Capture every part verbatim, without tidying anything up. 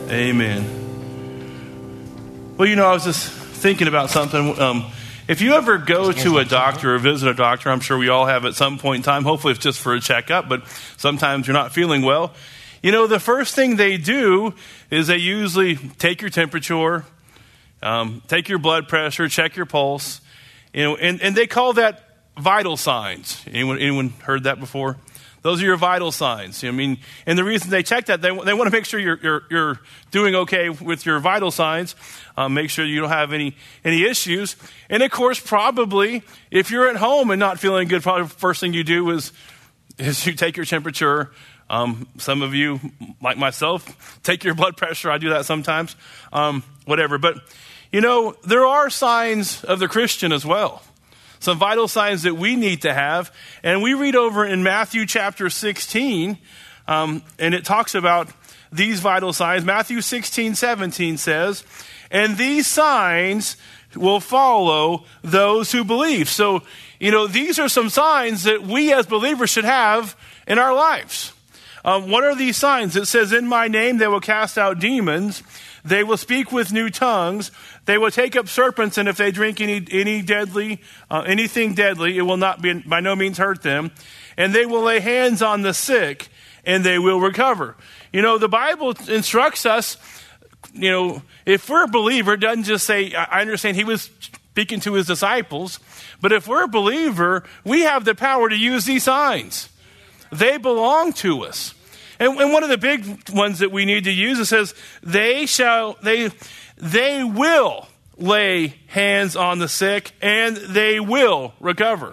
Amen. Well, you know, I was just thinking about something. Um, if you ever go to a doctor or visit a doctor, I'm sure we all have at some point in time. Hopefully it's just for a checkup, but sometimes you're not feeling well. You know, the first thing they do is they usually take your temperature, um, take your blood pressure, check your pulse, you know, and, and they call that vital signs. Anyone, anyone heard that before? Those are your vital signs. I mean, and the reason they check that, they, they want to make sure you're, you're, you're doing okay with your vital signs, um, make sure you don't have any, any issues. And of course, probably, if you're at home and not feeling good, probably the first thing you do is, is you take your temperature. Um, some of you, like myself, take your blood pressure. I do that sometimes, um, whatever. But, you know, there are signs of the Christian as well. Some vital signs that we need to have. And we read over in Matthew chapter sixteen, um, and it talks about these vital signs. Matthew sixteen, seventeen says, and these signs will follow those who believe. So, you know, these are some signs that we as believers should have in our lives. Um, what are these signs? It says, in my name they will cast out demons. They will speak with new tongues. They will take up serpents, and if they drink any any deadly, uh, anything deadly, it will not be by no means hurt them. And they will lay hands on the sick, and they will recover. You know, the Bible instructs us, you know, if we're a believer, it doesn't just say, I understand he was speaking to his disciples, but if we're a believer, we have the power to use these signs. They belong to us. And, and one of the big ones that we need to use, it says, they shall, they, they will lay hands on the sick and they will recover.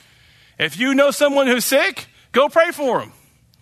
If you know someone who's sick, go pray for them.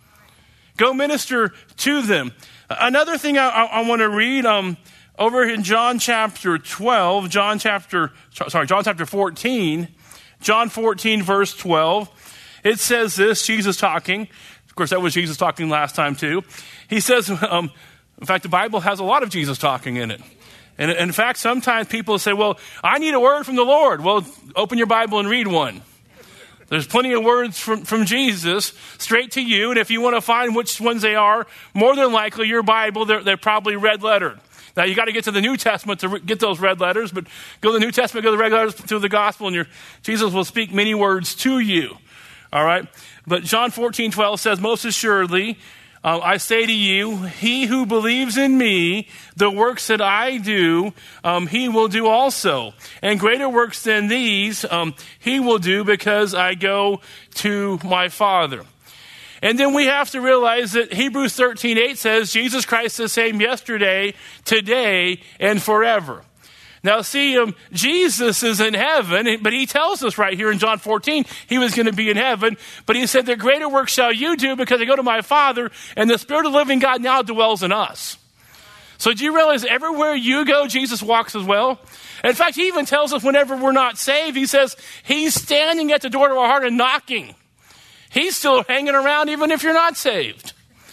Go minister to them. Another thing I, I, I want to read, um, over in John chapter twelve, John chapter, sorry, John chapter fourteen, John fourteen verse twelve, it says this, Jesus talking. Of course, that was Jesus talking last time too. He says, um, in fact, the Bible has a lot of Jesus talking in it. And in fact, sometimes people say, well, I need a word from the Lord. Well, open your Bible and read one. There's plenty of words from, from Jesus straight to you. And if you want to find which ones they are, more than likely your Bible, they're, they're probably red lettered. Now, you got to get to the New Testament to re- get those red letters, but go to the New Testament, go to the red letters to the gospel, and your Jesus will speak many words to you. All right? But John fourteen twelve says, most assuredly, uh, I say to you, he who believes in me, the works that I do, um, he will do also. And greater works than these, um, he will do because I go to my Father. And then we have to realize that Hebrews thirteen eight says, Jesus Christ is the same yesterday, today, and forever. Now, see, um, Jesus is in heaven, but he tells us right here in John fourteen, he was going to be in heaven. But he said, the greater work shall you do because I go to my Father, and the Spirit of the living God now dwells in us. So do you realize everywhere you go, Jesus walks as well? In fact, he even tells us whenever we're not saved, he says, he's standing at the door to our heart and knocking. He's still hanging around even if you're not saved.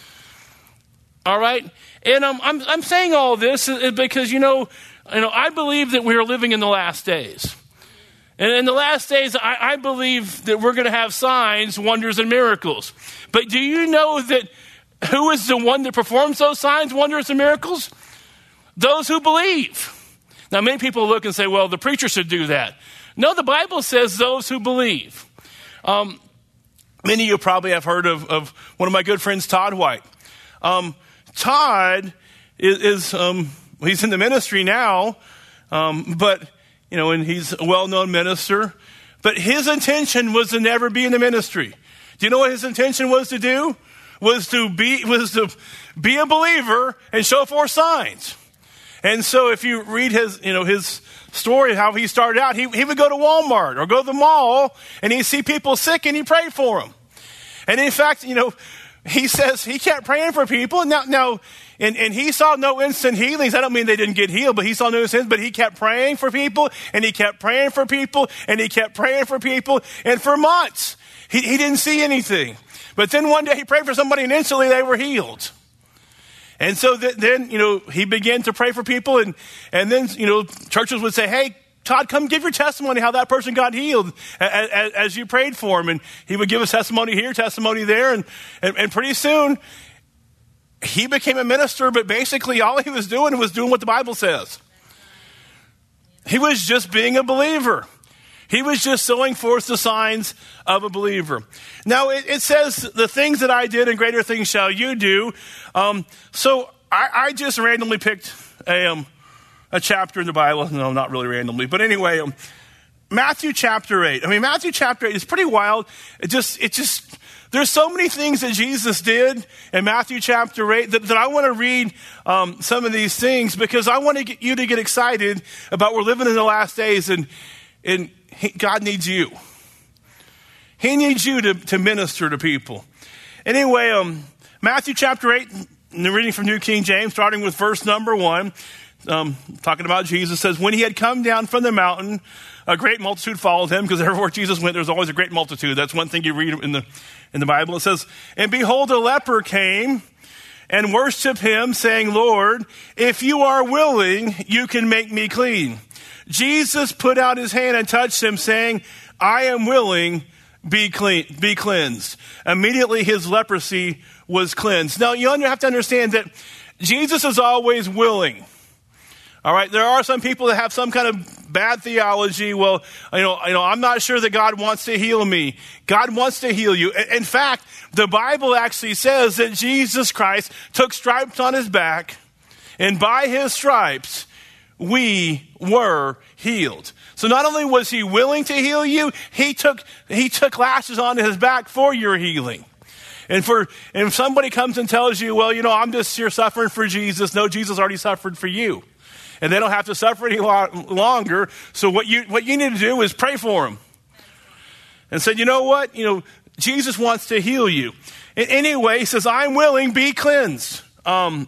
All right? And um, I'm, I'm saying all this because, you know, You know, I believe that we are living in the last days. And in the last days, I, I believe that we're going to have signs, wonders, and miracles. But do you know that who is the one that performs those signs, wonders, and miracles? Those who believe. Now, many people look and say, well, the preacher should do that. No, the Bible says those who believe. Um, many of you probably have heard of, of one of my good friends, Todd White. Um, Todd is... is um, He's in the ministry now, um, but, you know, and he's a well-known minister. But his intention was to never be in the ministry. Do you know what his intention was to do? Was to be, was to be a believer and show forth signs. And so if you read his, you know, his story, how he started out, he, he would go to Walmart or go to the mall and he'd see people sick and he'd pray for them. And in fact, you know, he says he kept praying for people. Now, now, And, and he saw no instant healings. I don't mean they didn't get healed, but he saw no instant, but he kept praying for people, and he kept praying for people, and he kept praying for people, and for months, he, he didn't see anything. But then one day he prayed for somebody, and instantly they were healed. And so th- then, you know, he began to pray for people, and, and then, you know, churches would say, hey, Todd, come give your testimony how that person got healed as, as you prayed for him. And he would give us testimony here, testimony there, and, and, and pretty soon, he became a minister, but basically all he was doing was doing what the Bible says. He was just being a believer. He was just showing forth the signs of a believer. Now, it, it says, the things that I did and greater things shall you do. Um, so I, I just randomly picked a, um, a chapter in the Bible. No, not really randomly. But anyway, um, Matthew chapter eight. I mean, Matthew chapter eight is pretty wild. It just, it just, there's so many things that Jesus did in Matthew chapter eight that, that I want to read um, some of these things because I want to get you to get excited about we're living in the last days and, and he, God needs you. He needs you to, to minister to people. Anyway, um, Matthew chapter eight, the reading from New King James, starting with verse number one, um, talking about Jesus, says, when he had come down from the mountain, a great multitude followed him, because everywhere Jesus went, there was always a great multitude. That's one thing you read in the in the Bible. It says, and behold, a leper came and worshiped him, saying, Lord, if you are willing, you can make me clean. Jesus put out his hand and touched him, saying, I am willing, be clean, be cleansed. Immediately his leprosy was cleansed. Now, you have to understand that Jesus is always willing. All right, there are some people that have some kind of bad theology. Well, you know, you know, I'm not sure that God wants to heal me. God wants to heal you. In fact, the Bible actually says that Jesus Christ took stripes on his back, and by his stripes, we were healed. So not only was he willing to heal you, he took he took lashes on his back for your healing. And for and if somebody comes and tells you, well, you know, I'm just here suffering for Jesus. No, Jesus already suffered for you. And they don't have to suffer any lo- longer. So what you what you need to do is pray for them. And say, you know what? You know, Jesus wants to heal you. And anyway, he says, I'm willing, be cleansed. Um,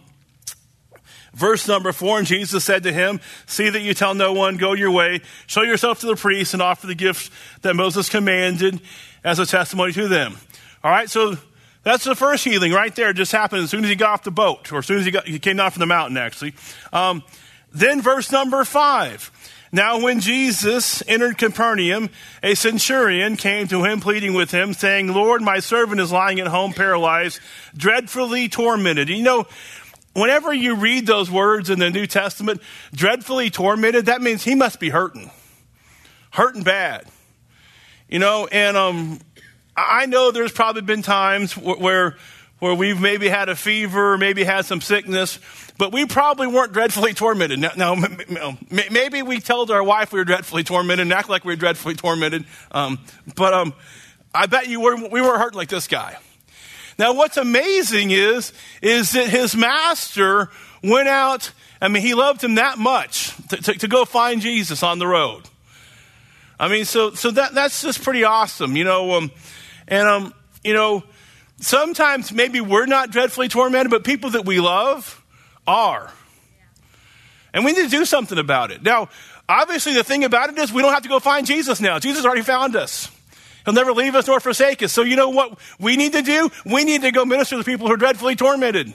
verse number four, and Jesus said to him, see that you tell no one, go your way, show yourself to the priest and offer the gift that Moses commanded as a testimony to them. All right, so that's the first healing right there. It just happened as soon as he got off the boat, or as soon as he, got, he came down from the mountain, actually. Um, Then verse number five. Now when Jesus entered Capernaum, a centurion came to him pleading with him, saying, Lord, my servant is lying at home paralyzed, dreadfully tormented. You know, whenever you read those words in the New Testament, dreadfully tormented, that means he must be hurting. Hurting bad. You know, and um, I know there's probably been times where where we've maybe had a fever, maybe had some sickness, but we probably weren't dreadfully tormented. Now, now maybe we told our wife we were dreadfully tormented and act like we were dreadfully tormented, um, but um, I bet you were, we weren't hurting like this guy. Now, what's amazing is, is that his master went out, I mean, he loved him that much to, to, to go find Jesus on the road. I mean, so so that that's just pretty awesome, you know, um, and, um, you know, sometimes maybe we're not dreadfully tormented, but people that we love are. And we need to do something about it. Now, obviously the thing about it is we don't have to go find Jesus now. Jesus already found us. He'll never leave us nor forsake us. So you know what we need to do? We need to go minister to people who are dreadfully tormented.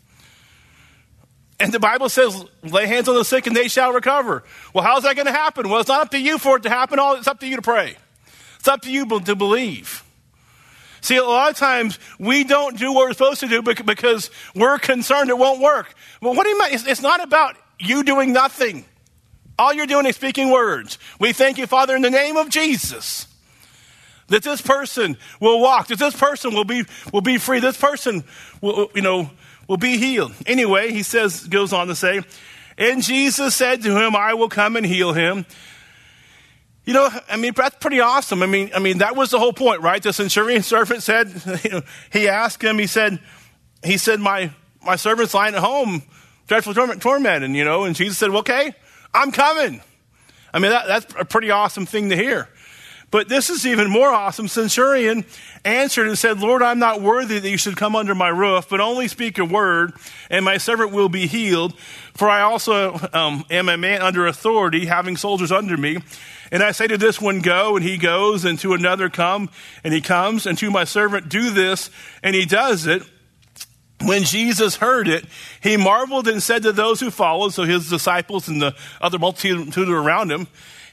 And the Bible says, lay hands on the sick and they shall recover. Well, how's that going to happen? Well, it's not up to you for it to happen. All It's up to you to pray. It's up to you to believe. See, a lot of times we don't do what we're supposed to do because we're concerned it won't work. Well, what do you mean? It's not about you doing nothing. All you're doing is speaking words. We thank you, Father, in the name of Jesus, that this person will walk, that this person will be will be free, this person will, you know, will be healed. Anyway, he says, goes on to say, and Jesus said to him, I will come and heal him. You know, I mean, that's pretty awesome. I mean, I mean, that was the whole point, right? The centurion servant said, you know, he asked him, he said, he said, my, my servant's lying at home, dreadfully torment, tormented, you know, and Jesus said, well, okay, I'm coming. I mean, that, that's a pretty awesome thing to hear. But this is even more awesome. Centurion answered and said, Lord, I'm not worthy that you should come under my roof, but only speak a word, and my servant will be healed. For I also um, am a man under authority, having soldiers under me. And I say to this one, go, and he goes, and to another, come, and he comes, and to my servant, do this, and he does it. When Jesus heard it, he marveled and said to those who followed, so his disciples and the other multitude around him,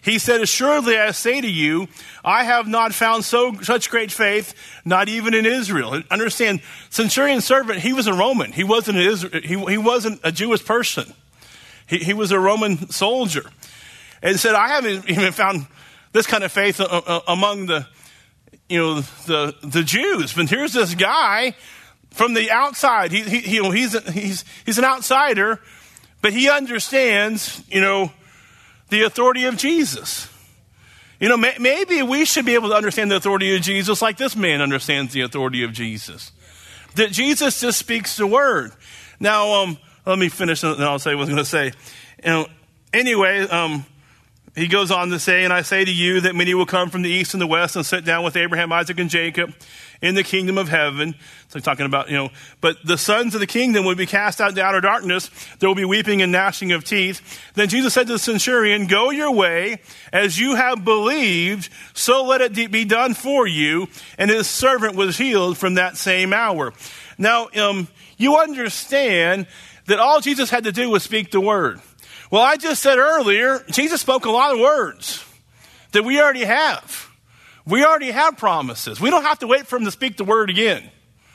He said, assuredly I say to you, I have not found so such great faith, not even in Israel. And understand, centurion servant, he was a Roman. He wasn't an Israel, he, he wasn't a Jewish person. He, he was a Roman soldier. And said, I haven't even found this kind of faith among the, you know, the the Jews. But here's this guy from the outside. He, he you know, he's a, he's he's an outsider, but he understands, you know, the authority of Jesus. You know, may, maybe we should be able to understand the authority of Jesus like this man understands the authority of Jesus. That Jesus just speaks the word. Now, um, let me finish and then I'll say what I was going to say. You know, anyway, um, he goes on to say, and I say to you that many will come from the east and the west and sit down with Abraham, Isaac, and Jacob in the kingdom of heaven. So talking about, you know, but the sons of the kingdom will be cast out into outer darkness. There will be weeping and gnashing of teeth. Then Jesus said to the centurion, go your way as you have believed, so let it be done for you. And his servant was healed from that same hour. Now, um, you understand that all Jesus had to do was speak the word. Well, I just said earlier, Jesus spoke a lot of words that we already have. We already have promises. We don't have to wait for him to speak the word again.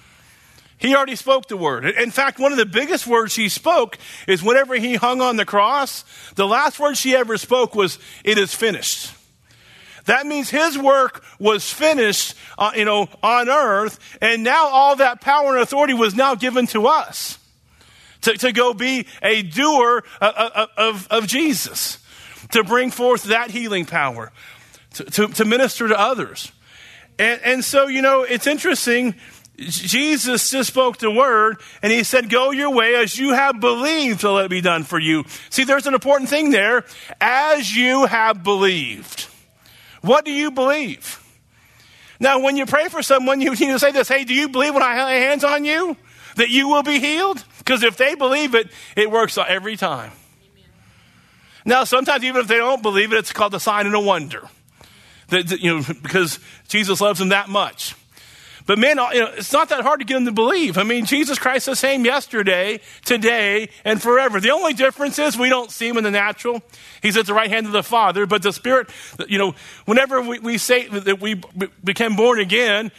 He already spoke the word. In fact, one of the biggest words he spoke is whenever he hung on the cross, the last word she ever spoke was, it is finished. That means his work was finished, uh, you know, on earth, and now all that power and authority was now given to us to, to go be a doer of, of, of Jesus, to bring forth that healing power. To, to, to minister to others. And, and so, you know, it's interesting. Jesus just spoke the word and he said, go your way as you have believed, so let it be done for you. See, there's an important thing there. As you have believed. What do you believe? Now, when you pray for someone, you need to say this, hey, do you believe when I lay hands on you that you will be healed? Because if they believe it, it works every time. Amen. Now, sometimes even if they don't believe it, it's called a sign and a wonder. That, you know, because Jesus loves them that much. But man, you know, it's not that hard to get them to believe. I mean, Jesus Christ is the same yesterday, today, and forever. The only difference is we don't see him in the natural. He's at the right hand of the Father. But the Spirit, you know, whenever we, we say that we became born again,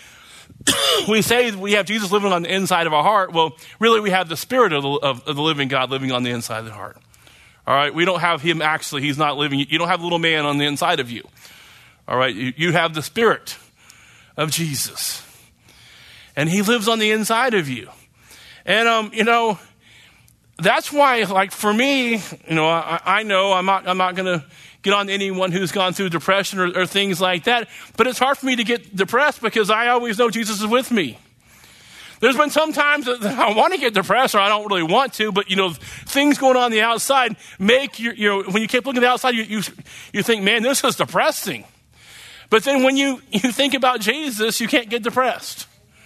we say we have Jesus living on the inside of our heart. Well, really we have the Spirit of the, of, of the living God living on the inside of the heart. All right, we don't have him actually. He's not living. You don't have a little man on the inside of you. All right, you, you have the Spirit of Jesus. And he lives on the inside of you. And, um, you know, that's why, like, for me, you know, I, I know I'm not, I'm not going to get on to anyone who's gone through depression or, or things like that. But it's hard for me to get depressed because I always know Jesus is with me. There's been some times that I want to get depressed or I don't really want to, but, you know, things going on the outside make you, you know, when you keep looking at the outside, you, you, you think, man, this is depressing. But then when you, you think about Jesus, you can't get depressed.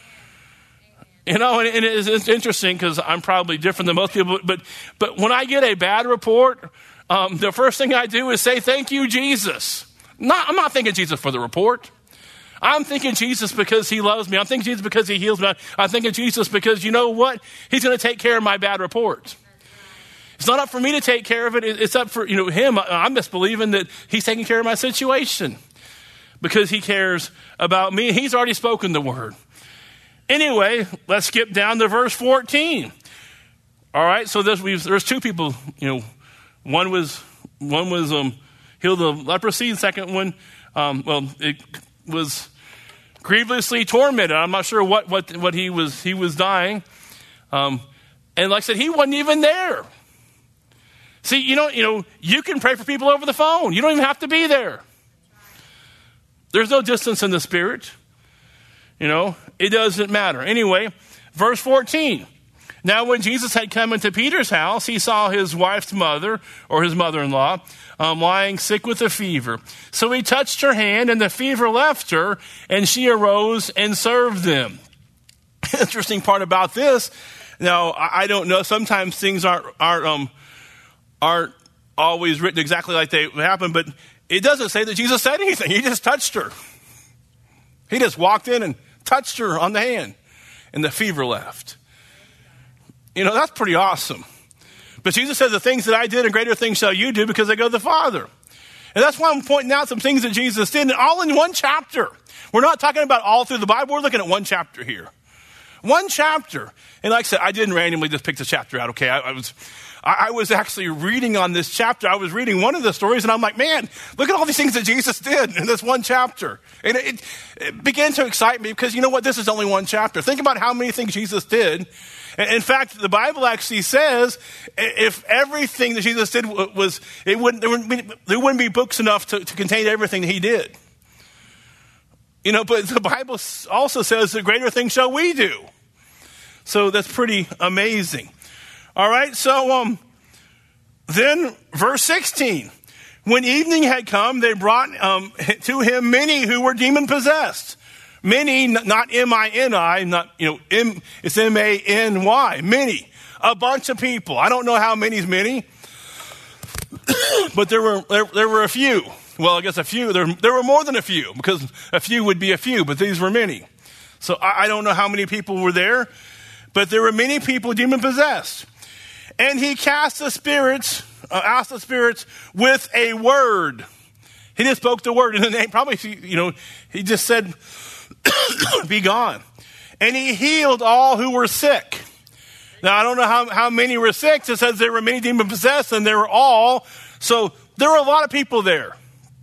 You know, and, and it's, it's interesting because I'm probably different than most people, but but when I get a bad report, um, the first thing I do is say, thank you, Jesus. Not, I'm not thanking Jesus for the report. I'm thanking Jesus because he loves me. I'm thanking Jesus because he heals me. I'm thanking Jesus because, you know what? He's going to take care of my bad report. It's not up for me to take care of it. It's up for, you know, him. I'm just believing that he's taking care of my situation. Because he cares about me. He's already spoken the word. Anyway, let's skip down to verse fourteen. All right, so there's, we've, there's two people. You know, one was one was um, healed of leprosy. The second one, um, well, it was grievously tormented. I'm not sure what what what he was he was dying. Um, and like I said, he wasn't even there. See, you know, you know, you can pray for people over the phone. You don't even have to be there. There's no distance in the Spirit. You know, it doesn't matter. Anyway, verse fourteen. Now when Jesus had come into Peter's house, he saw his wife's mother, or his mother-in-law, um, lying sick with a fever. So he touched her hand, and the fever left her, and she arose and served them. Interesting part about this, now, I, I don't know, sometimes things aren't, aren't, um, aren't always written exactly like they happen, but it doesn't say that Jesus said anything. He just touched her. He just walked in and touched her on the hand, and the fever left. You know, that's pretty awesome. But Jesus says, the things that I did and greater things shall you do because I go to the Father. And that's why I'm pointing out some things that Jesus did, and all in one chapter. We're not talking about all through the Bible. We're looking at one chapter here. One chapter. And like I said, I didn't randomly just pick the chapter out, okay? I, I was I, I was actually reading on this chapter. I was reading one of the stories, and I'm like, man, look at all these things that Jesus did in this one chapter. And it, it began to excite me because, you know what? This is only one chapter. Think about how many things Jesus did. In fact, the Bible actually says if everything that Jesus did was, it wouldn't, there wouldn't be, there wouldn't be books enough to, to contain everything that he did. You know, but the Bible also says the greater things shall we do. So that's pretty amazing. All right, so um, then verse sixteen. When evening had come, they brought um, to him many who were demon-possessed. Many, not M I N I, not, you know, M, it's M A N Y, many, a bunch of people. I don't know how many is many, but there were, there, there were a few. Well, I guess a few, there, there were more than a few, because a few would be a few, but these were many. So I, I don't know how many people were there, but there were many people demon-possessed. And he cast the spirits, uh, asked the spirits with a word. He just spoke the word in the name, probably, you know, he just said, be gone. And he healed all who were sick. Now, I don't know how, how many were sick. It says there were many demon possessed, and they were all. So there were a lot of people there.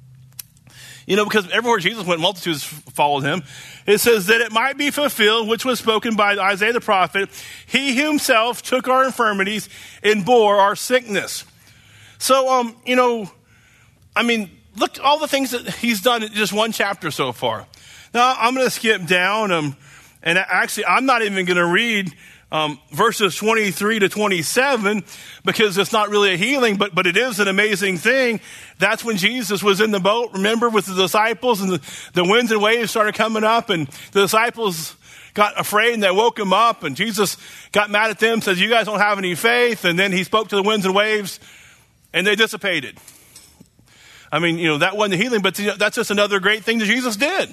You know, because everywhere Jesus went, multitudes followed him. It says that it might be fulfilled, which was spoken by Isaiah the prophet. He himself took our infirmities and bore our sickness. So, um, you know, I mean, look all the things that he's done in just one chapter so far. Now, I'm going to skip down, um, and actually, I'm not even going to read um, verses twenty-three to twenty-seven because it's not really a healing, but but it is an amazing thing. That's when Jesus was in the boat, remember, with the disciples, and the, the winds and waves started coming up, and the disciples got afraid, and they woke him up, and Jesus got mad at them, says, you guys don't have any faith, and then he spoke to the winds and waves, and they dissipated. I mean, you know, that wasn't the healing, but that's just another great thing that Jesus did.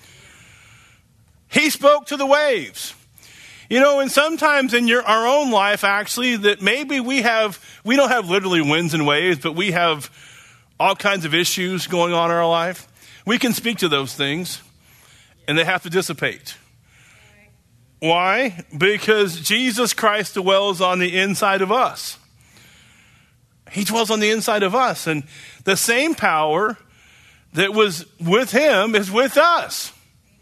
He spoke to the waves. You know, and sometimes in your our own life, actually, that maybe we have, we don't have literally winds and waves, but we have all kinds of issues going on in our life. We can speak to those things, and they have to dissipate. Why? Because Jesus Christ dwells on the inside of us. He dwells on the inside of us, and the same power that was with him is with us.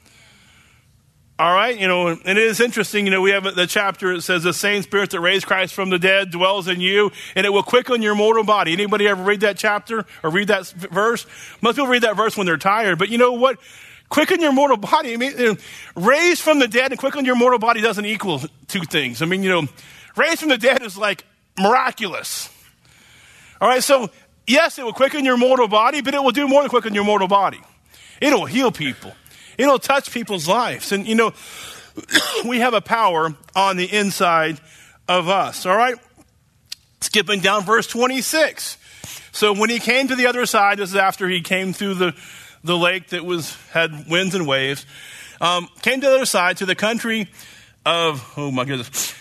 All right, you know, and it is interesting, you know, we have the chapter, it says, the same spirit that raised Christ from the dead dwells in you, and it will quicken your mortal body. Anybody ever read that chapter or read that verse? Most people read that verse when they're tired, but you know what? Quicken your mortal body. I mean, you know, raised from the dead and quicken your mortal body doesn't equal two things. I mean, you know, raised from the dead is like miraculous. All right, so yes, it will quicken your mortal body, but it will do more than quicken your mortal body. It'll heal people. It'll touch people's lives. And, you know, we have a power on the inside of us. All right? Skipping down verse twenty-six. So when he came to the other side, this is after he came through the, the lake that was had winds and waves, um, came to the other side to the country of, oh my goodness,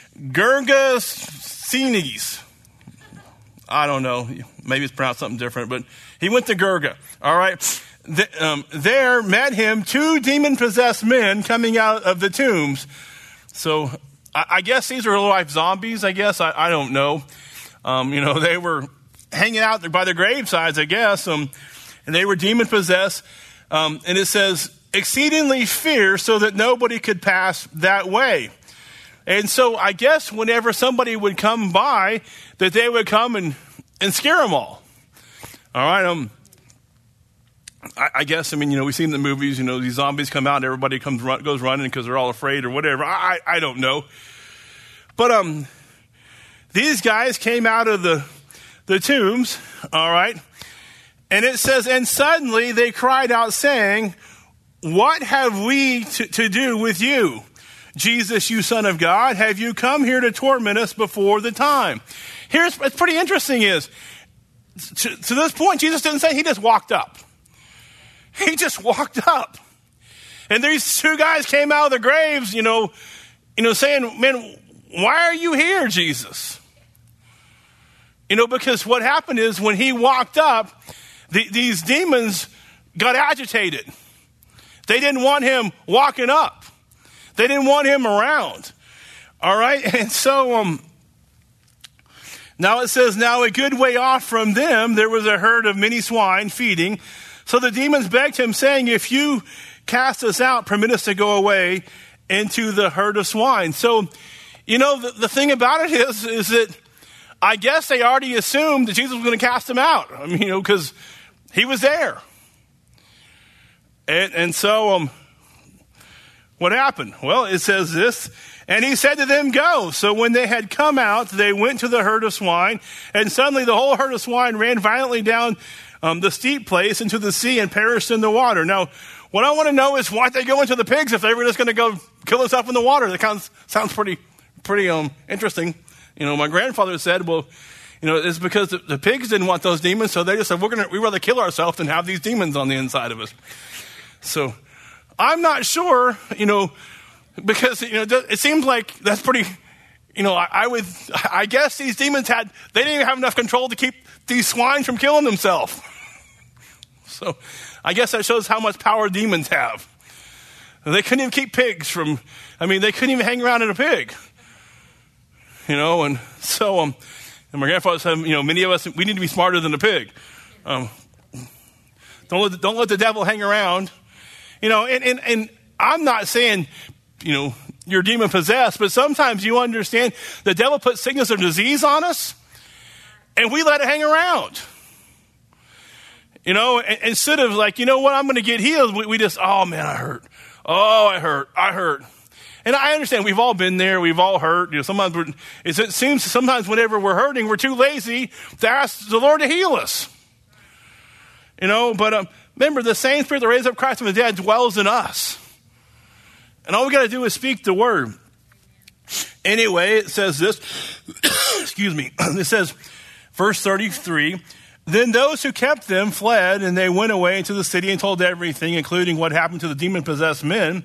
Gergesenes. I don't know. Maybe it's pronounced something different, but he went to Gerga. All right? The, um, there met him two demon-possessed men coming out of the tombs. So I, I guess these are real-life zombies, I guess. I, I don't know. Um, you know, they were hanging out there by their gravesides, I guess, um, and they were demon-possessed. Um, and it says, exceedingly fierce, so that nobody could pass that way. And so I guess whenever somebody would come by, that they would come and, and scare them all. All right, um... I, I guess, I mean, you know, we see in the movies, you know, these zombies come out and everybody comes run, goes running because they're all afraid or whatever. I, I, I don't know. But um, these guys came out of the, the tombs, all right? And it says, and suddenly they cried out saying, what have we to, to do with you, Jesus, you Son of God? Have you come here to torment us before the time? Here's what's pretty interesting is, to, to this point, Jesus didn't say, he just walked up. He just walked up. And these two guys came out of the graves, you know, you know, saying, man, why are you here, Jesus? You know, because what happened is when he walked up, the, these demons got agitated. They didn't want him walking up. They didn't want him around. All right? And so um, now it says, now a good way off from them, there was a herd of many swine feeding. So the demons begged him, saying, if you cast us out, permit us to go away into the herd of swine. So, you know, the, the thing about it is, is that I guess they already assumed that Jesus was going to cast them out. I mean, you know, because he was there. And, and so, um, what happened? Well, it says this, and he said to them, go. So when they had come out, they went to the herd of swine, and suddenly the whole herd of swine ran violently down um, the steep place into the sea and perished in the water. Now, what I want to know is why'd they go into the pigs if they were just going to go kill us up in the water? That sounds, sounds pretty, pretty um, interesting. You know, my grandfather said, well, you know, it's because the, the pigs didn't want those demons, so they just said, we're going to, we'd rather kill ourselves than have these demons on the inside of us. So I'm not sure, you know, because, you know, it seems like that's pretty, you know, I, I would, I guess these demons had, they didn't even have enough control to keep these swine from killing themselves. So I guess that shows how much power demons have. They couldn't even keep pigs from, I mean, they couldn't even hang around in a pig. You know, and so, um, and my grandfather said, you know, many of us, we need to be smarter than the pig. Um, don't let, the, don't let the devil hang around. You know, and, and, and I'm not saying, you know, you're demon possessed, but sometimes you understand the devil puts sickness or disease on us and we let it hang around. You know, and, instead of like, you know what, I'm going to get healed. We, we just, oh man, I hurt. Oh, I hurt. I hurt. And I understand we've all been there. We've all hurt. You know, sometimes we're, it seems sometimes whenever we're hurting, we're too lazy to ask the Lord to heal us. You know, but um, remember, the same Spirit that raised up Christ from the dead dwells in us. And all we got to do is speak the word. Anyway, it says this. Excuse me. It says, verse thirty-three, then those who kept them fled, and they went away into the city and told everything, including what happened to the demon-possessed men.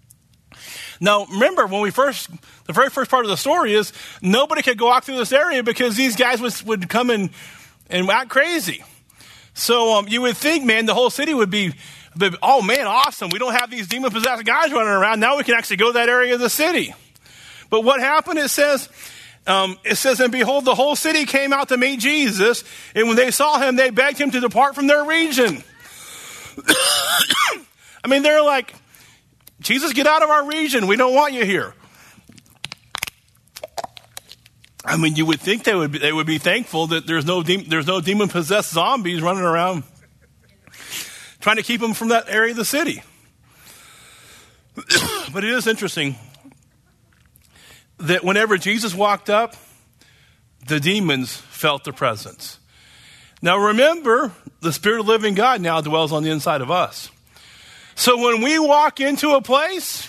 Now, remember, when we first, the very first part of the story is nobody could go out through this area because these guys would, would come in and act crazy. So um, you would think, man, the whole city would be, oh, man, awesome. We don't have these demon-possessed guys running around. Now we can actually go to that area of the city. But what happened, it says, um, it says, and behold, the whole city came out to meet Jesus. And when they saw him, they begged him to depart from their region. I mean, they're like, Jesus, get out of our region. We don't want you here. I mean, you would think they would be, they would be thankful that there's no de- there's no demon-possessed zombies running around trying to keep them from that area of the city. But it is interesting that whenever Jesus walked up, the demons felt the presence. Now remember, the Spirit of the living God now dwells on the inside of us. So when we walk into a place,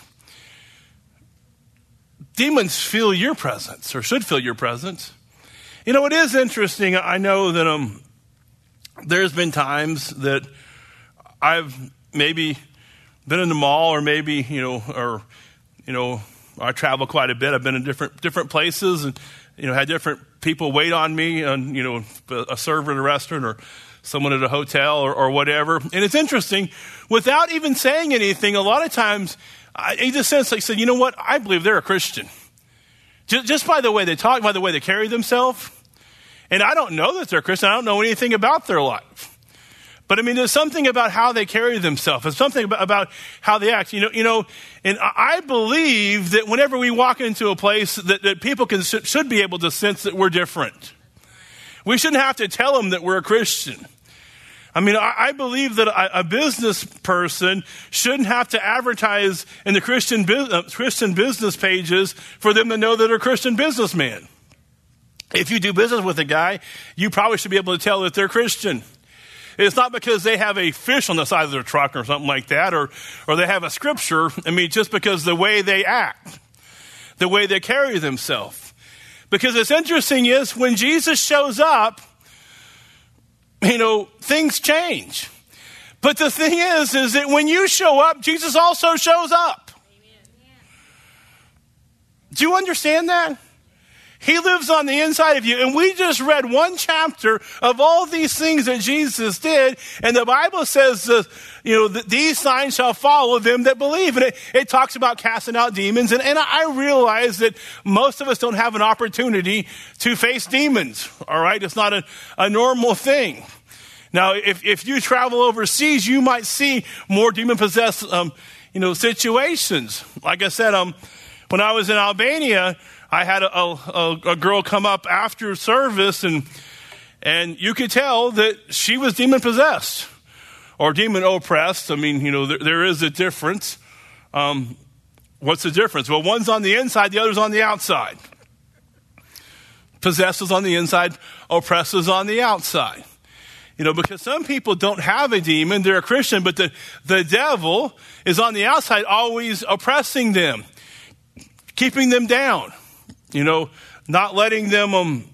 demons feel your presence, or should feel your presence. You know, it is interesting. I know that um, there's been times that I've maybe been in the mall, or maybe, you know, or, you know, I travel quite a bit. I've been in different different places and, you know, had different people wait on me, and, you know, a server in a restaurant or someone at a hotel or, or whatever. And it's interesting, without even saying anything, a lot of times I, I just sense like, said, you know what? I believe they're a Christian. Just, just by the way they talk, by the way they carry themselves. And I don't know that they're Christian. I don't know anything about their life. But I mean, there's something about how they carry themselves. There's something about, about how they act. You know, you know, and I believe that whenever we walk into a place that, that people can should be able to sense that we're different. We shouldn't have to tell them that we're a Christian. I mean, I, I believe that a, a business person shouldn't have to advertise in the Christian, uh, Christian business pages for them to know that they're a Christian businessman. If you do business with a guy, you probably should be able to tell that they're Christian. It's not because they have a fish on the side of their truck or something like that, or, or they have a scripture. I mean, just because the way they act, the way they carry themselves. Because it's interesting is when Jesus shows up, you know, things change. But the thing is, is that when you show up, Jesus also shows up. Amen. Do you understand that? He lives on the inside of you. And we just read one chapter of all these things that Jesus did. And the Bible says, uh, you know, that these signs shall follow them that believe. And it, it talks about casting out demons. And, and I realize that most of us don't have an opportunity to face demons. All right. It's not a, a normal thing. Now, if, if you travel overseas, you might see more demon-possessed, um, you know, situations. Like I said, um, when I was in Albania, I had a, a, a girl come up after service, and and you could tell that she was demon-possessed or demon-oppressed. I mean, you know, there, there is a difference. Um, what's the difference? Well, one's on the inside, the other's on the outside. Possessed is on the inside, oppressed is on the outside. You know, because some people don't have a demon, they're a Christian, but the, the devil is on the outside always oppressing them, keeping them down, you know, not letting them um,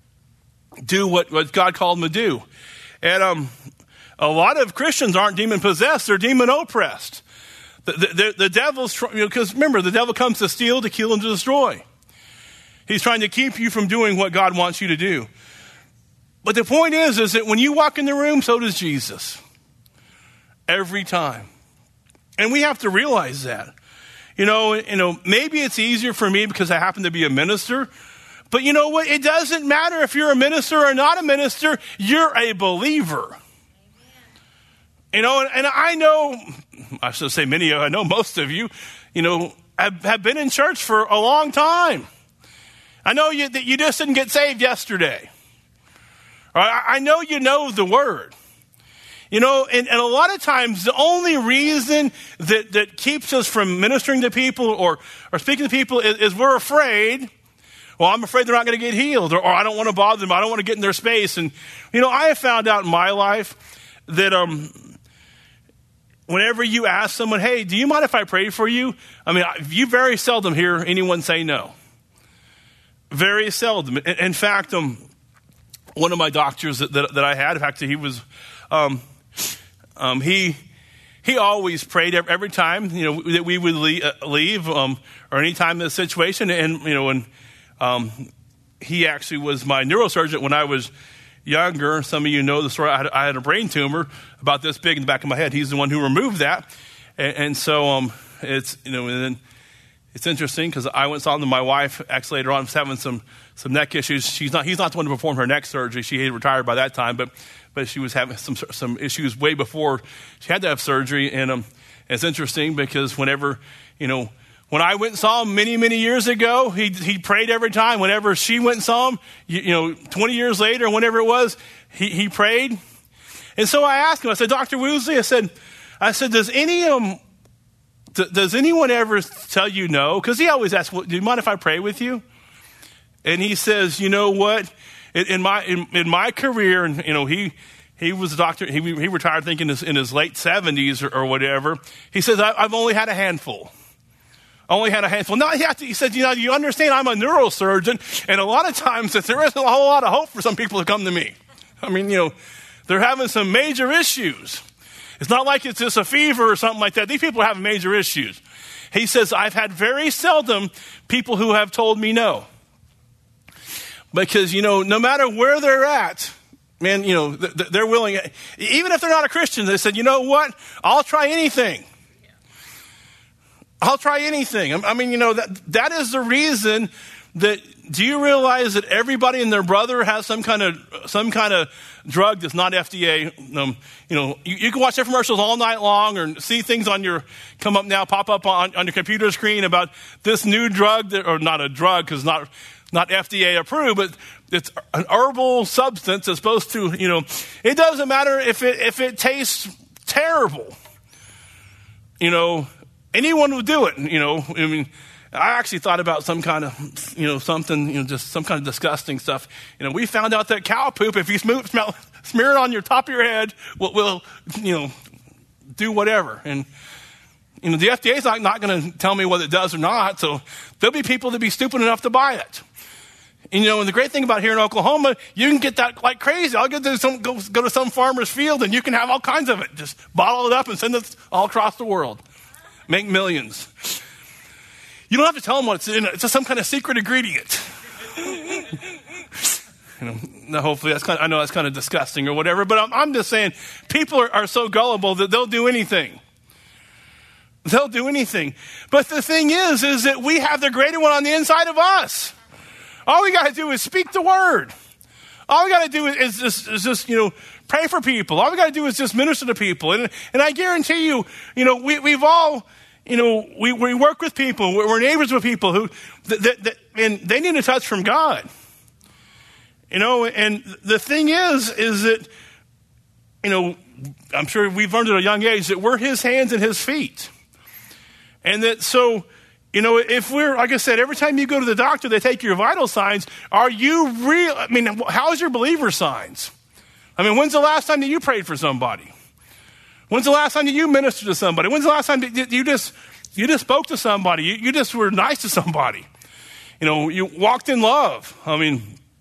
do what, what God called them to do. And um, a lot of Christians aren't demon-possessed, they're demon-oppressed. The, the, the, the devil's, you know, because remember, the devil comes to steal, to kill, and to destroy. He's trying to keep you from doing what God wants you to do. But the point is, is that when you walk in the room, so does Jesus. Every time. And we have to realize that. You know, you know, maybe it's easier for me because I happen to be a minister. But you know what? It doesn't matter if you're a minister or not a minister. You're a believer. Amen. You know, and, and I know, I should say many of you, I know most of you, you know, have, have been in church for a long time. I know you, that you just didn't get saved yesterday. I know you know the word, you know, and, and a lot of times the only reason that, that keeps us from ministering to people or, or speaking to people is, is we're afraid. Well, I'm afraid they're not going to get healed, or, or I don't want to bother them. I don't want to get in their space. And, you know, I have found out in my life that um, whenever you ask someone, hey, do you mind if I pray for you? I mean, you very seldom hear anyone say no. Very seldom. In, in fact, um, one of my doctors that, that, that I had, in fact, he was, um, um, he he always prayed every, every time, you know, that we would leave, uh, leave um, or any time in the situation. And, you know, and um, he actually was my neurosurgeon when I was younger. Some of you know the story. I had, I had a brain tumor about this big in the back of my head. He's the one who removed that. And, and so um, it's, you know, and then it's interesting because I went and saw him, and my wife actually later on was having some some neck issues. She's not, he's not the one to perform her neck surgery. She had retired by that time, but but she was having some some issues way before she had to have surgery. And um, it's interesting because whenever, you know, when I went and saw him many, many years ago, he he prayed every time. Whenever she went and saw him, you, you know, twenty years later, whenever it was, he, he prayed. And so I asked him, I said, Doctor Woosley, I said, I said, does any um, does anyone ever tell you no? Because he always asks, well, do you mind if I pray with you? And he says, you know what? In, in my in, in my career, and you know, he he was a doctor. He he retired, I think, in his, in his late seventies or, or whatever. He says, I, I've only had a handful. I only had a handful. Now he, to, he said, you know, you understand, I'm a neurosurgeon, and a lot of times that there isn't a whole lot of hope for some people to come to me. I mean, you know, they're having some major issues. It's not like it's just a fever or something like that. These people are having major issues. He says, I've had very seldom people who have told me no. Because, you know, no matter where they're at, man, you know, they're willing, even if they're not a Christian, they said, you know what? I'll try anything. I'll try anything. I mean, you know, that that is the reason that, do you realize that everybody and their brother has some kind of some kind of drug that's not F D A? Um, you know, you, you can watch their commercials all night long or see things on your, come up now, pop up on, on your computer screen about this new drug, that, or not a drug because not not F D A approved, but it's an herbal substance that's supposed to, you know, it doesn't matter if it if it tastes terrible. You know, anyone would do it. You know, I mean, I actually thought about some kind of, you know, something, you know, just some kind of disgusting stuff. You know, we found out that cow poop, if you smooth, smell, smear it on your top of your head, will, will you know, do whatever. And, you know, the F D A is not, not going to tell me whether it does or not. So there'll be people that be stupid enough to buy it. And, you know, and the great thing about here in Oklahoma, you can get that like crazy. I'll go to some, go, go to some farmer's field and you can have all kinds of it. Just bottle it up and send it all across the world. Make millions. You don't have to tell them what's in it. It's just some kind of secret ingredient. You know, now hopefully that's kind of, I know that's kind of disgusting or whatever, but I'm, I'm just saying people are, are so gullible that they'll do anything. They'll do anything. But the thing is, is that we have the greater one on the inside of us. All we got to do is speak the word. All we got to do is, is, just, is just, you know, pray for people. All we got to do is just minister to people. And, and I guarantee you, you know, we, we've all, you know, we, we work with people. We're, we're neighbors with people who, that, that, that, and they need a touch from God. You know, and the thing is, is that, you know, I'm sure we've learned at a young age that we're his hands and his feet. And that so, you know, if we're, like I said, every time you go to the doctor, they take your vital signs. Are you real? I mean, how's your believer signs? I mean, when's the last time that you prayed for somebody? When's the last time that you ministered to somebody? When's the last time that you just, you just spoke to somebody? You, you just were nice to somebody. You know, you walked in love. I mean,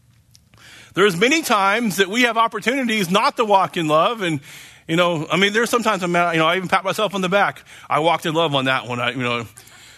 there's many times that we have opportunities not to walk in love. And, you know, I mean, there's sometimes, I'm, you know, I even pat myself on the back. I walked in love on that one. I, you know,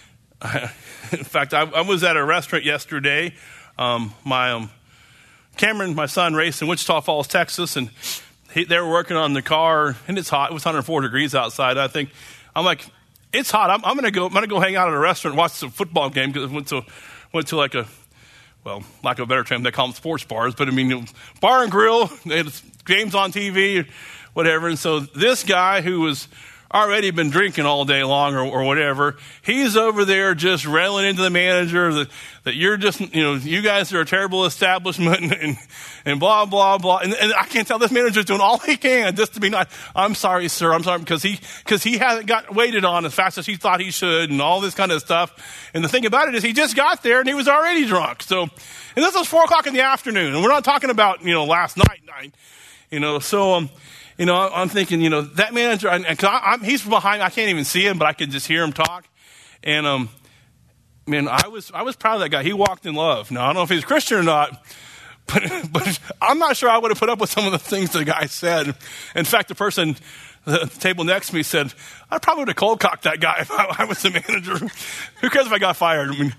I, in fact, I, I was at a restaurant yesterday. Um, my um, Cameron, my son, raced in Wichita Falls, Texas, and he, they were working on the car, and it's hot. It was one hundred four degrees outside. I think I'm like, it's hot. I'm, I'm gonna go. I'm gonna go hang out at a restaurant and watch some football game because I went to went to like a, well, lack of a better term, they call them sports bars, but I mean, you know, bar and grill. They had games on T V. Whatever. And so this guy who was already been drinking all day long or, or whatever, he's over there just railing into the manager that, that you're just, you know, you guys are a terrible establishment and, and, and blah, blah, blah. And, and I can't tell this manager's doing all he can just to be nice. I'm sorry, sir. I'm sorry because he, because he hasn't got waited on as fast as he thought he should and all this kind of stuff. And the thing about it is he just got there and he was already drunk. So, and this was four o'clock in the afternoon and we're not talking about, you know, last night, night, you know, so, um, You know, I'm thinking, you know, that manager, and cause I, I'm, he's behind, I can't even see him, but I can just hear him talk. And, um, man, I was, I was proud of that guy. He walked in love. Now, I don't know if he's Christian or not, but, but I'm not sure I would have put up with some of the things the guy said. In fact, the person at the table next to me said, I probably would have cold cocked that guy if I, I was the manager. Who cares if I got fired? I mean,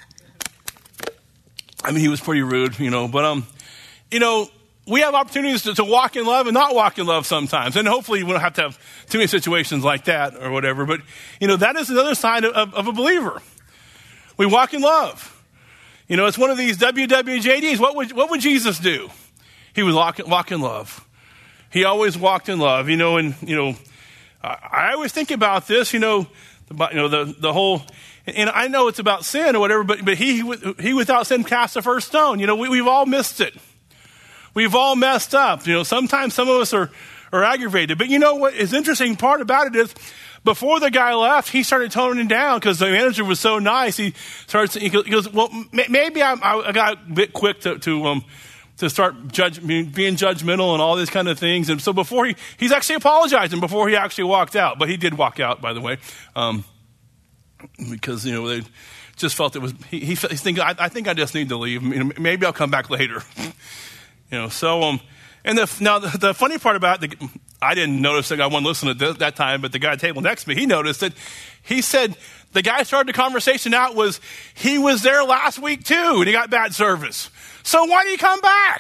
I mean, he was pretty rude, you know, but, um, you know, we have opportunities to, to walk in love and not walk in love sometimes. And hopefully we don't have to have too many situations like that or whatever. But, you know, that is another sign of, of, of a believer. We walk in love. You know, it's one of these W W J Ds. What would, what would Jesus do? He would walk, walk in love. He always walked in love, you know, and, you know, I, I always think about this, you know, the, you know, the, the whole, and I know it's about sin or whatever, but, but he, he without sin cast the first stone. You know, we, we've all missed it. We've all messed up. You know, sometimes some of us are, are aggravated. But you know what is interesting part about it is before the guy left, he started toning down because the manager was so nice. He starts, he goes, well, maybe I, I got a bit quick to, to, um, to start judge, being judgmental and all these kind of things. And so before he, he's actually apologizing before he actually walked out. But he did walk out, by the way, um, because, you know, they just felt it was, he, he, he's thinking, I, I think I just need to leave. You know, maybe I'll come back later. You know, so, um, and the, now the, the funny part about it, the, I didn't notice that I wasn't listening at th- that time, but the guy at the table next to me, he noticed it. He said the guy started the conversation out was, he was there last week too, and he got bad service. So why did he come back?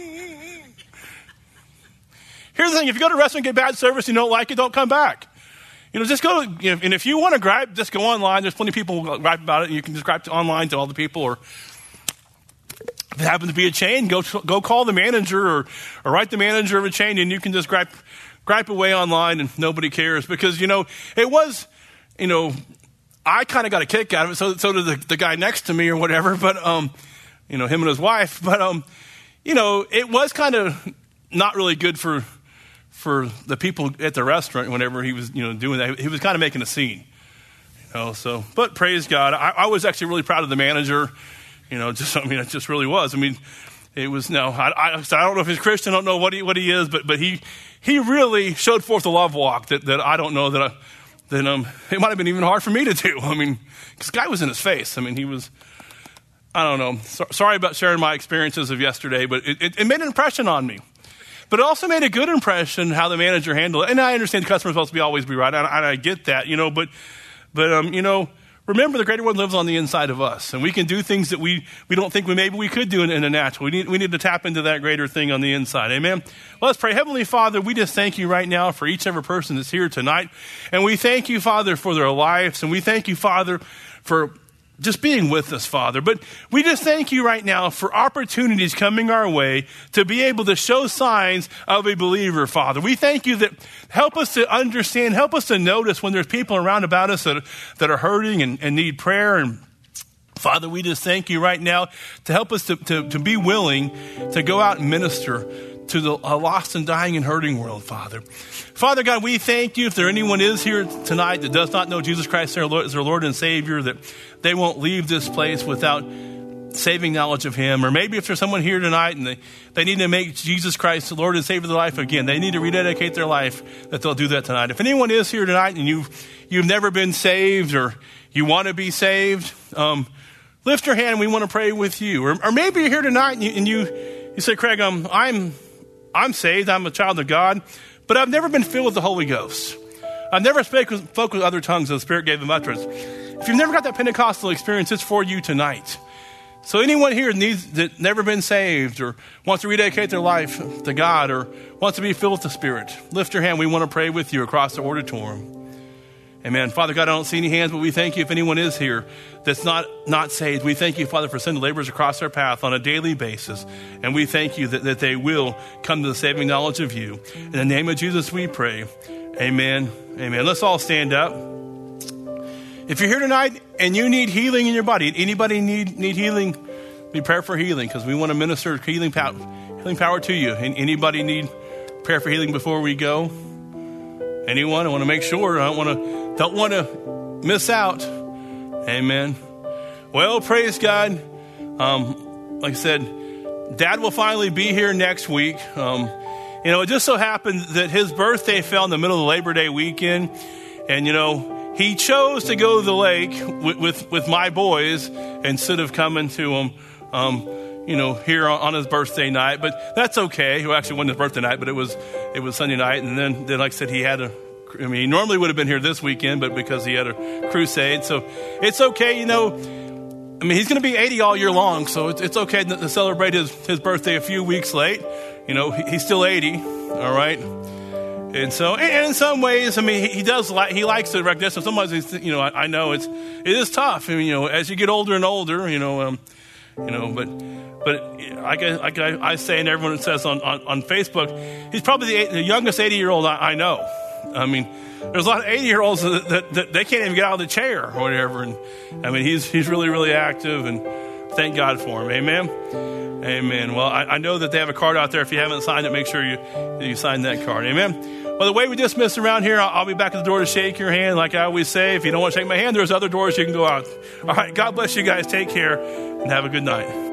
Here's the thing, if you go to a restaurant and get bad service and you don't like it, don't come back. You know, just go, you know, and if you want to gripe, just go online. There's plenty of people who gripe about it, and you can just gripe online to all the people, or if it happens to be a chain, go go call the manager or, or write the manager of a chain, and you can just gripe, gripe away online and nobody cares. Because, you know, it was, you know, I kind of got a kick out of it. So, so did the, the guy next to me or whatever. But, um, you know, him and his wife. But, um, you know, it was kind of not really good for for the people at the restaurant whenever he was, you know, doing that. He was kind of making a scene. You know, so, but praise God. I, I was actually really proud of the manager. You know, just, I mean, it just really was. I mean, it was, no, I, I, I don't know if he's Christian, I don't know what he, what he is, but, but he, he really showed forth the love walk that, that I don't know that I, that, um, it might have been even hard for me to do. I mean, because the guy was in his face. I mean, he was, I don't know. So, sorry about sharing my experiences of yesterday, but it, it, it made an impression on me. But it also made a good impression how the manager handled it. And I understand the customer's supposed to be always be right. And I, and I get that, you know, but, but, um, you know, remember the greater one lives on the inside of us, and we can do things that we, we don't think we maybe we could do in, in the natural. We need, we need to tap into that greater thing on the inside. Amen? Let's pray. Heavenly Father, we just thank you right now for each and every person that's here tonight, and we thank you, Father, for their lives, and we thank you, Father, for just being with us, Father. But we just thank you right now for opportunities coming our way to be able to show signs of a believer, Father. We thank you that help us to understand, help us to notice when there's people around about us that, that are hurting and, and need prayer. And Father, we just thank you right now to help us to, to, to be willing to go out and minister to the a lost and dying and hurting world, Father. Father God, we thank you if there anyone is here tonight that does not know Jesus Christ as their Lord and Savior, that they won't leave this place without saving knowledge of him. Or maybe if there's someone here tonight and they, they need to make Jesus Christ the Lord and Savior of their life again, they need to rededicate their life, that they'll do that tonight. If anyone is here tonight and you've, you've never been saved or you want to be saved, um, lift your hand and we want to pray with you. Or, or maybe you're here tonight and you, and you, you say, Craig, um, I'm... I'm saved, I'm a child of God, but I've never been filled with the Holy Ghost. I've never spoke with, spoke with other tongues as the Spirit gave them utterance. If you've never got that Pentecostal experience, it's for you tonight. So anyone here needs that never been saved or wants to rededicate their life to God or wants to be filled with the Spirit, lift your hand. We want to pray with you across the auditorium. Amen. Father God, I don't see any hands, but we thank you if anyone is here that's not, not saved. We thank you, Father, for sending laborers across their path on a daily basis. And we thank you that, that they will come to the saving knowledge of you. In the name of Jesus, we pray. Amen. Amen. Let's all stand up. If you're here tonight and you need healing in your body, anybody need, need healing, we pray for healing because we want to minister healing power, healing power to you. And anybody need prayer for healing before we go? Anyone? I want to make sure. I don't want to, don't want to miss out. Amen. Well, praise God. Um, like I said, Dad will finally be here next week. Um, you know, it just so happened that his birthday fell in the middle of the Labor Day weekend. And, you know, he chose to go to the lake with, with, with my boys instead of coming to him, um, you know, here on, on his birthday night. But that's okay. Well, actually, it wasn't his birthday night, but it was it was Sunday night. And then, then like I said, he had a, I mean, he normally would have been here this weekend, but because he had a crusade. So it's okay, you know. I mean, he's going to be eighty all year long, so it's, it's okay to celebrate his, his birthday a few weeks late. You know, he, he's still eighty, all right? And so, and in some ways, I mean, he, he does like, he likes to recognize. So sometimes, he's, you know, I, I know it's, it is tough. I mean, you know, as you get older and older, you know, um, you know, but, but like I, like I, I say, and everyone says on, on, on Facebook, he's probably the, the youngest eighty-year-old I, I know. I mean, there's a lot of eighty-year-olds that, that, that they can't even get out of the chair or whatever. And I mean, he's he's really, really active, and thank God for him. Amen? Amen. Well, I, I know that they have a card out there. If you haven't signed it, make sure you, you sign that card. Amen? Well, the way we dismiss around here, I'll, I'll be back at the door to shake your hand. Like I always say, if you don't want to shake my hand, there's other doors you can go out. All right, God bless you guys. Take care, and have a good night.